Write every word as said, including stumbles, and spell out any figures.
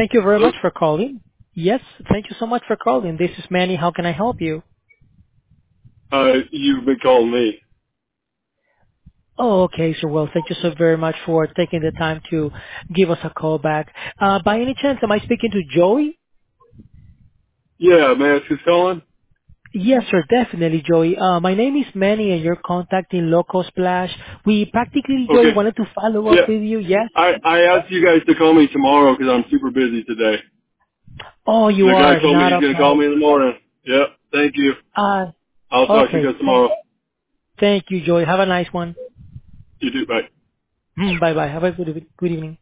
Thank you very Hello? much for calling. Yes, thank you so much for calling. This is Manny. How can I help you? Uh, you've been calling me. Oh, okay, sir. Well, thank you so very much for taking the time to give us a call back. Uh, by any chance, am I speaking to Joey? Yeah, may I ask who's calling? Yes, sir, definitely, Joey. Uh, my name is Manny and you're contacting Loco Splash. We practically, Joey, Okay. wanted to follow up Yeah. with you. Yes? I, I asked you guys to call me tomorrow 'cause I'm super busy today. Oh, you The guy are told me not he's a going to call problem. me in the morning. Yep. Thank you. Uh, I'll talk to you okay. guys Thank, tomorrow. thank you, Joey. Have a nice one. You too. Bye. Bye bye. Have a good, eve- good evening.